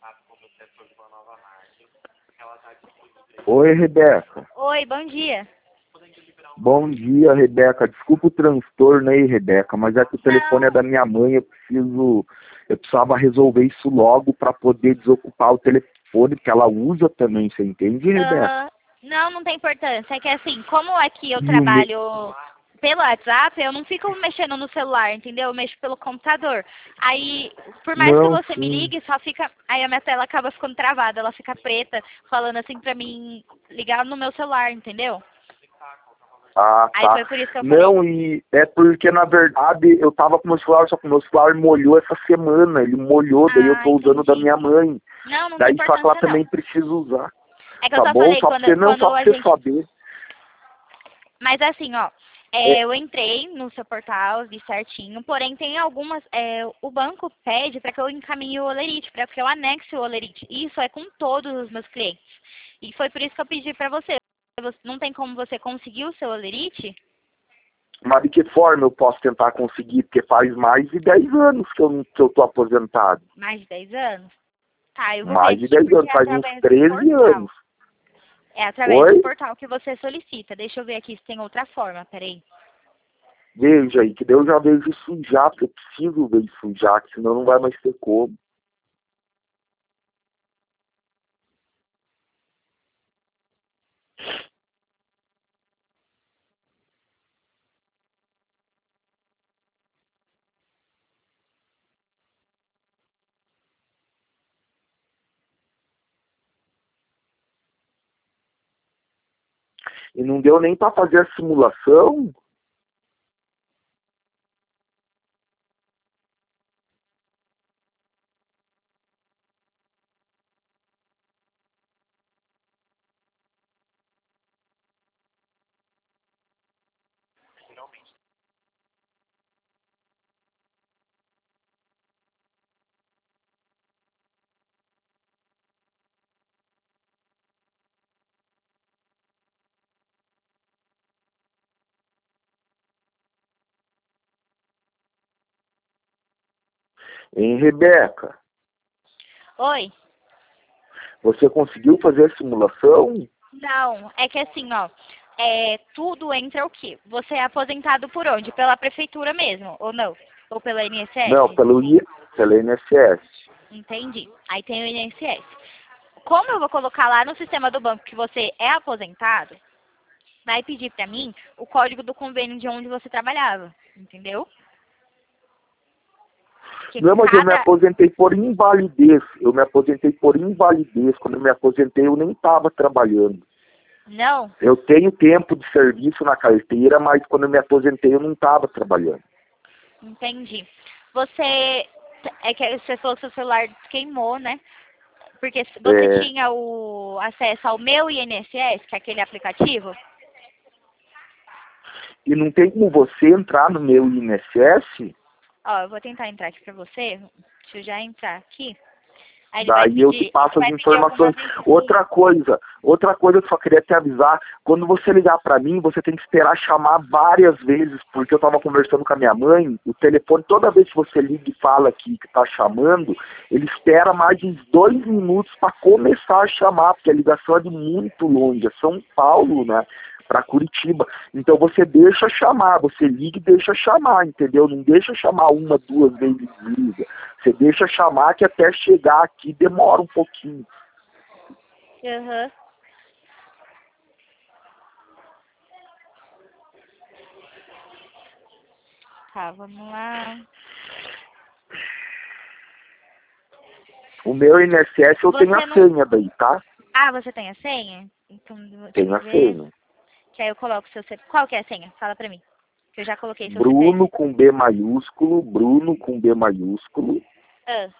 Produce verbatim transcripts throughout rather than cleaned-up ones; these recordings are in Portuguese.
Oi, Rebeca. Oi, bom dia. Bom dia, Rebeca. Desculpa o transtorno aí, Rebeca, mas é que o telefone é Não. da minha mãe, eu preciso, eu precisava resolver isso logo para poder desocupar o telefone, que ela usa também, você entende, Rebeca? Aham. Não, não tem importância. É que assim, como aqui eu E o me- trabalho pelo WhatsApp, eu não fico mexendo no celular, entendeu? Eu mexo pelo computador. Aí, por mais que Não, você me sim. ligue, só fica. Aí a minha tela acaba ficando travada, ela fica preta, falando assim pra mim ligar no meu celular, entendeu? Ah, Aí tá. foi por isso que eu falei. Não, e é porque, na verdade, eu tava com meu celular, só que meu celular molhou essa semana, ele molhou, daí eu Ah, tô usando da entendi. minha mãe. Não, não tem Daí só que ela importância não. também precisa usar. É que eu Tá só bom? falei Só pra quando, você, não, quando só a pra você gente. saber. Mas assim, ó, É, é, eu entrei no seu portal, vi certinho, porém tem algumas, é, o banco pede para que eu encaminhe o Olerite, para que eu anexe o Olerite. Isso é com todos os meus clientes. E foi por isso que eu pedi para você. Você- Não tem como você conseguir o seu Olerite? mas de que forma eu posso tentar conseguir? Porque faz mais de dez anos que eu, não- que eu tô aposentado. Mais de dez anos? Tá, eu vou ver Mais de aqui dez porque anos, é faz uns através do treze portal. anos. É através do Oi? portal que você solicita. Deixa eu ver aqui se tem outra forma, peraí. Veja aí, que Deus já vejo isso já, porque eu preciso ver isso já, que senão não vai mais ter como. E não deu nem pra fazer a simulação? Hein, Rebeca? Oi? Você conseguiu fazer a simulação? Não, é que assim, ó, é, tudo entra o quê? Você é aposentado por onde? Pela prefeitura mesmo, ou não? Ou pela Não, I N S S? pelo I, pela I N S S. Entendi. Aí tem o I N S S. Como eu vou colocar lá no sistema do banco que você é aposentado, vai pedir pra mim o código do convênio de onde você trabalhava, entendeu? Que Não, mas eu me cada... aposentei por invalidez. Eu me aposentei por invalidez. Quando eu me aposentei, eu nem estava trabalhando. Não, Eu tenho tempo de serviço na carteira, mas quando eu me aposentei, eu não estava trabalhando. entendi. Você... É que você falou que seu celular queimou, né? Porque você É, tinha o acesso ao meu I N S S, que é aquele aplicativo. e não tem como você entrar no meu I N S S? Ó, eu vou tentar entrar aqui pra você. Deixa eu já entrar aqui. Aí ele vai Daí eu te pedir, ele passo as vai pedir algumas informações. Outra coisa, outra coisa que eu só queria te avisar, quando você ligar para mim, você tem que esperar chamar várias vezes, porque eu estava conversando com a minha mãe, o telefone, toda vez que você liga e fala aqui que está chamando, ele espera mais de dois minutos para começar a chamar, porque a ligação é de muito longe, é São Paulo, né? Para Curitiba. Então você deixa chamar, você liga e deixa chamar, entendeu? Não deixa chamar uma, duas vezes e desliga. Você deixa chamar que até chegar aqui demora um pouquinho. Aham. Tá, vamos lá. O meu I N S S eu tenho Você a não... senha daí, tá? Ah, você tem a senha? Então, deixa Tenho eu a ver. senha. Que aí eu coloco o seu C P F. Qual que é a senha? Fala pra mim. Que eu já coloquei seu C P F. Bruno com B maiúsculo, Bruno com B maiúsculo, Ah,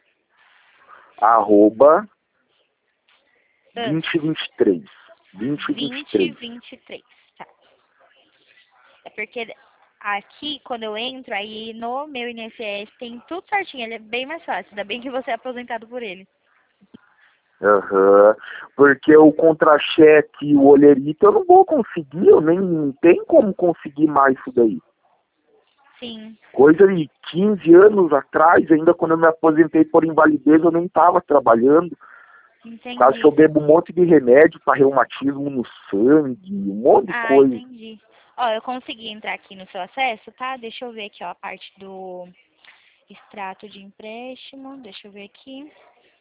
arroba ah. vinte vinte e três. vinte vinte e vinte, três. vinte e três. Tá. É porque aqui, quando eu entro, aí no meu I N S S tem tudo certinho. Ele é bem mais fácil. Ainda bem que você é aposentado por ele. Aham. Porque o contra-cheque e o olherito eu não vou conseguir, eu nem não tem como conseguir mais isso daí. Sim. Coisa de quinze anos atrás, ainda quando eu me aposentei por invalidez, eu nem estava trabalhando. Por causa que eu Entendi. bebo um monte de remédio para reumatismo no sangue, um monte de Ah, coisa. entendi. Ó, eu consegui entrar aqui no seu acesso, tá? Deixa eu ver aqui, ó, a parte do extrato de empréstimo. Deixa eu ver aqui.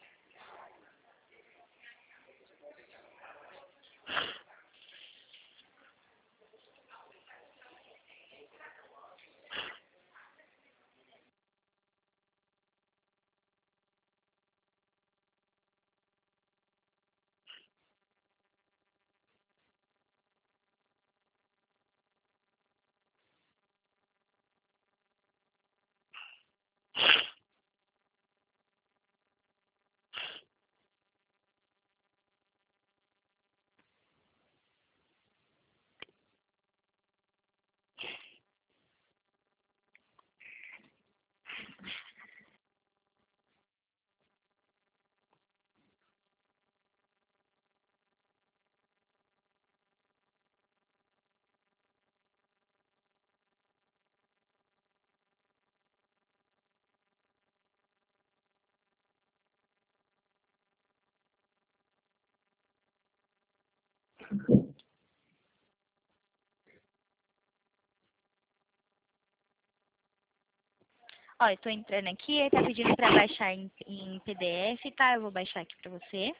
Ó, eu tô entrando aqui, aí tá pedindo pra baixar em, em P D F, tá? Eu vou baixar aqui pra você.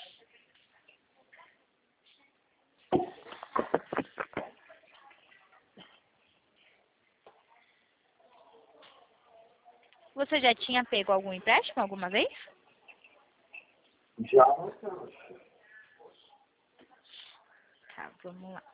Você já tinha pego algum empréstimo alguma vez? Já. Tá, vamos lá.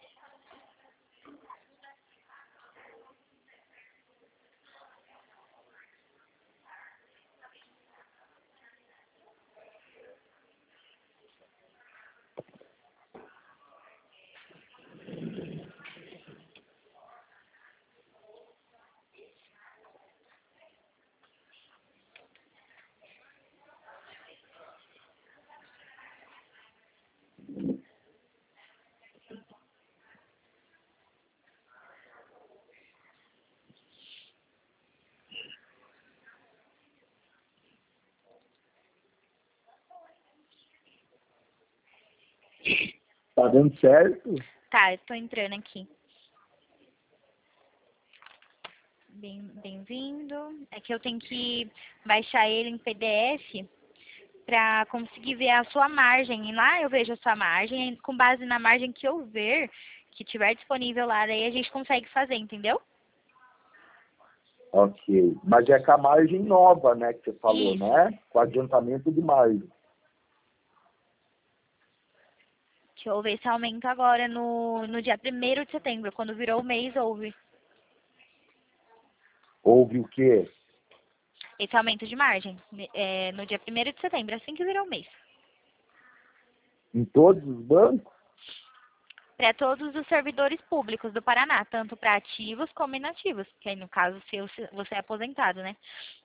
Tá dando certo? Tá, eu tô entrando aqui. Bem, bem-vindo. É que eu tenho que baixar ele em P D F para conseguir ver a sua margem. E lá eu vejo a sua margem, e com base na margem que eu ver, que tiver disponível lá, daí a gente consegue fazer, entendeu? Ok. Mas é com a margem nova, né, que você falou, Isso. né? Com adiantamento de margem. Que houve esse aumento agora no, no dia primeiro de setembro, quando virou o mês, houve Houve o quê? esse aumento de margem. É, no dia primeiro de setembro, assim que virou o mês. Em todos os bancos? Para todos os servidores públicos do Paraná, tanto para ativos como inativos, que aí no caso seu, você é aposentado, né?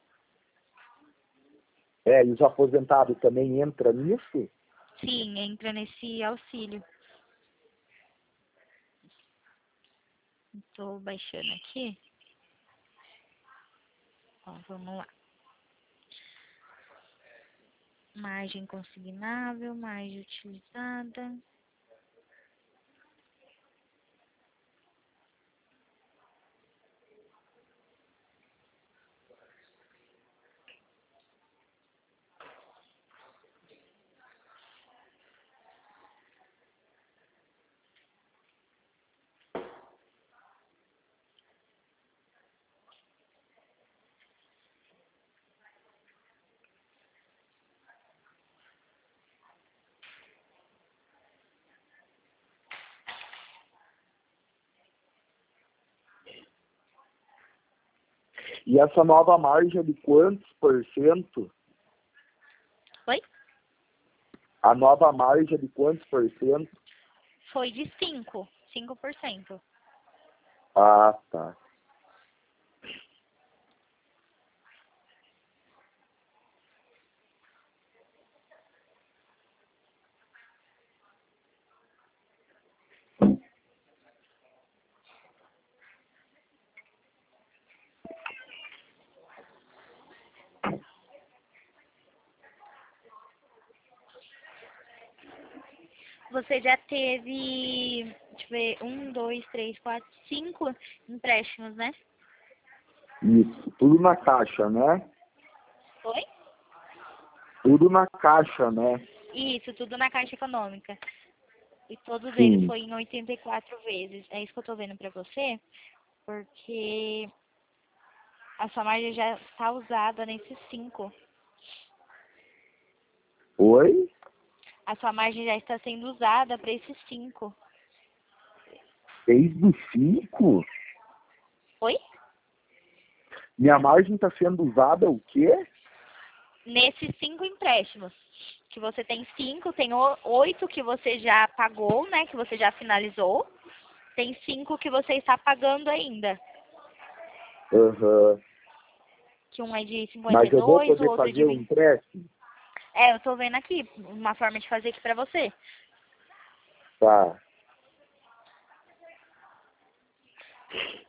É, e os aposentados também entram nisso? Sim, entra nesse auxílio. Estou baixando aqui. Ó, vamos lá. Margem consignável, margem utilizada. E essa nova margem é de quantos por cento? Oi? A nova margem é de quantos por cento? Foi de cinco, cinco por cento. Ah, tá. Você já teve, deixa eu ver, um, dois, três, quatro, cinco empréstimos, né? Isso, tudo na caixa, né? Oi? Tudo na caixa, né? Isso, tudo na Caixa Econômica. E todos eles Sim. foi em oitenta e quatro vezes. É isso que eu tô vendo pra você, porque a sua margem já está usada nesses cinco. Oi? A sua margem já está sendo usada para esses cinco. Desde os cinco? Oi? Minha margem está sendo usada o quê? Nesses cinco empréstimos. Que você tem cinco, tem o- oito que você já pagou, né? Que você já finalizou. Tem cinco que você está pagando ainda. Aham. Que um é de cinquenta Mas e eu vou dois, o poder outro é de fazer o vinte. empréstimo? É, eu tô vendo aqui uma forma de fazer aqui pra você. Tá.